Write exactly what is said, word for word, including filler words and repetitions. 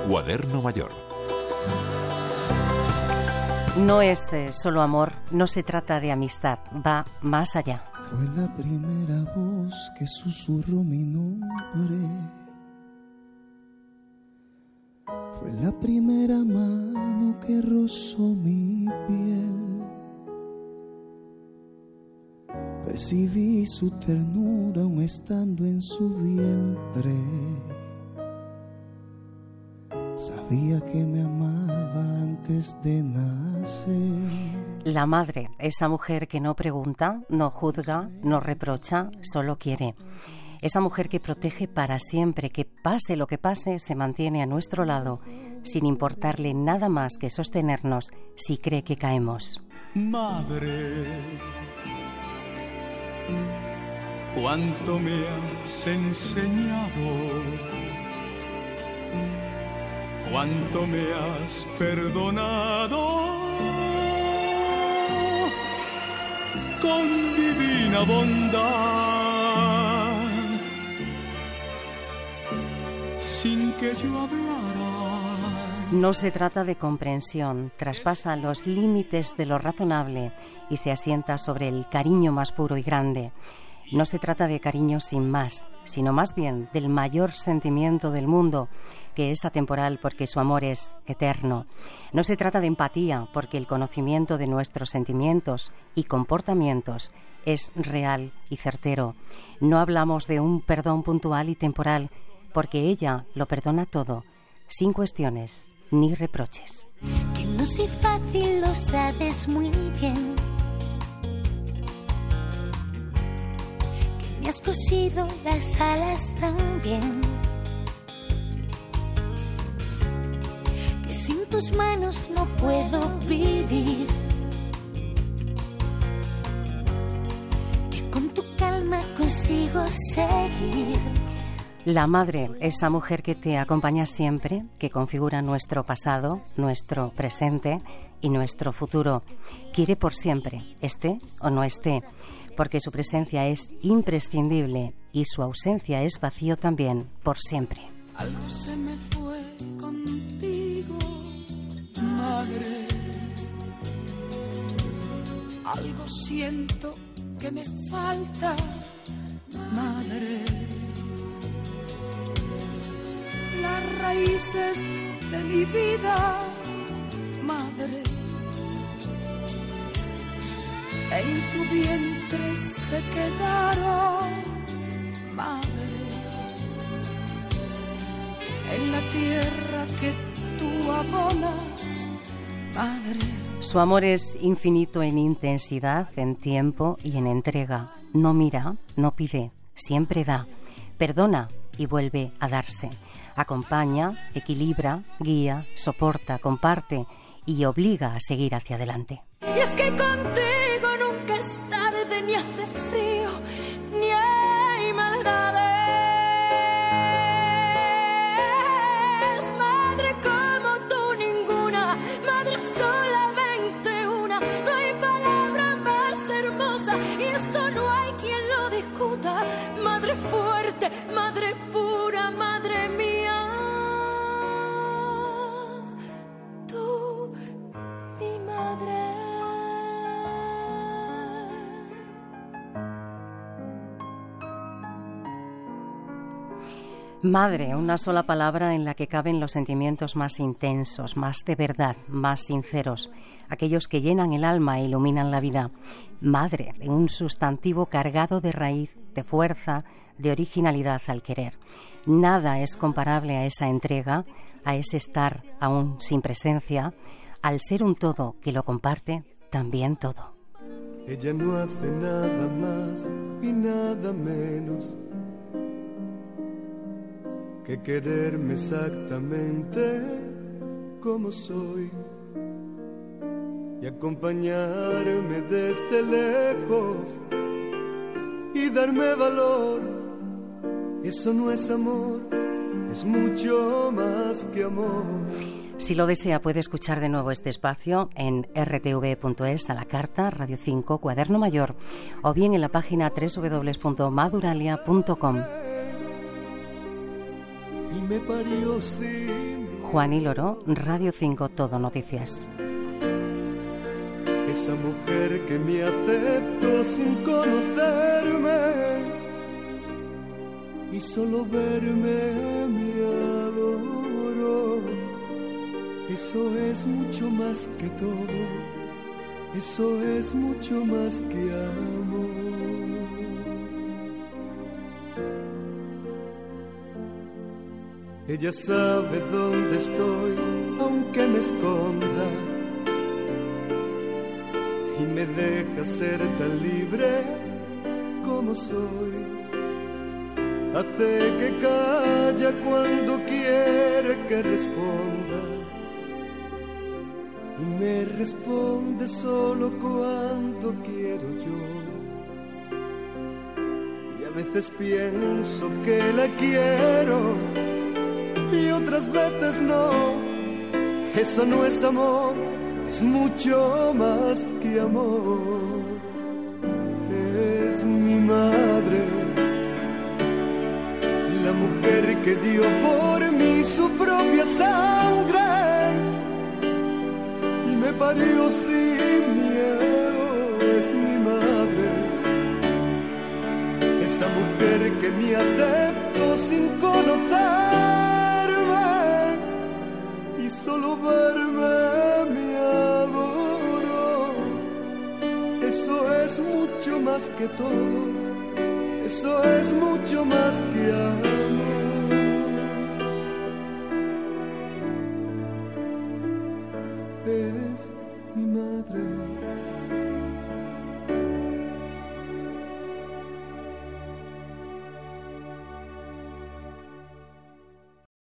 Cuaderno Mayor. No es eh, solo amor, no se trata de amistad, va más allá. Fue la primera voz que susurró mi nombre. Fue la primera mano que rozó mi piel. Percibí su ternura aún estando en su vientre. Sabía que me amaba antes de nacer. La madre, esa mujer que no pregunta, no juzga, no reprocha, solo quiere. Esa mujer que protege para siempre, que pase lo que pase, se mantiene a nuestro lado, sin importarle nada más que sostenernos si cree que caemos. Madre, cuánto me has enseñado, cuánto me has perdonado, con divina bondad, sin que yo hablara. No se trata de comprensión, traspasa los límites de lo razonable y se asienta sobre el cariño más puro y grande. No se trata de cariño sin más, sino más bien del mayor sentimiento del mundo, que es atemporal porque su amor es eterno. No se trata de empatía, porque el conocimiento de nuestros sentimientos y comportamientos es real y certero. No hablamos de un perdón puntual y temporal, porque ella lo perdona todo, sin cuestiones ni reproches. Que no soy fácil, lo sabes muy bien. Me has cosido las alas también, que sin tus manos no puedo vivir, que con tu calma consigo seguir. La madre, esa mujer que te acompaña siempre, que configura nuestro pasado, nuestro presente y nuestro futuro. Quiere por siempre, esté o no esté, porque su presencia es imprescindible y su ausencia es vacío también, por siempre. Algo se me fue contigo, madre. Algo siento que me falta, madre. Las raíces de mi vida, madre. En tu vientre se quedaron, madre, en la tierra que tú abonas, madre. Su amor es infinito en intensidad, en tiempo y en entrega. No mira, no pide, siempre da, perdona y vuelve a darse. Acompaña, equilibra, guía, soporta, comparte y obliga a seguir hacia adelante. Y es que contigo nunca es tarde, ni hace frío, ni hay maldades. Madre como tú ninguna, madre solamente una. No hay palabra más hermosa y eso no hay quien lo discuta. Madre fuerte, madre pura, madre mía. Tú, mi madre. Madre, una sola palabra en la que caben los sentimientos más intensos, más de verdad, más sinceros, aquellos que llenan el alma e iluminan la vida. Madre, un sustantivo cargado de raíz, de fuerza, de originalidad al querer. Nada es comparable a esa entrega, a ese estar aún sin presencia, al ser un todo que lo comparte también todo. Ella no hace nada más y nada menos que quererme exactamente como soy y acompañarme desde lejos y darme valor. Eso no es amor, es mucho más que amor. Si lo desea, puede escuchar de nuevo este espacio en erre te ve punto es, a la carta, Radio cinco, Cuaderno Mayor, o bien en la página doble u doble u doble u punto maduralia punto com. Y me parió sin Juan Loro, Radio cinco Todo Noticias. Esa mujer que me aceptó sin conocerme y solo verme me adoro. Eso es mucho más que todo, eso es mucho más que amor. Ella sabe dónde estoy, aunque me esconda, y me deja ser tan libre como soy. Hace que calla cuando quiere que responda, y me responde solo cuando quiero yo. Y a veces pienso que la quiero y otras veces no. Eso no es amor, es mucho más que amor. Es mi madre, la mujer que dio por mí su propia sangre y me parió sin miedo. Es mi madre, esa mujer que me aceptó sin conocerme y solo verme me adoro. Eso es mucho más que todo, eso es mucho más que amor.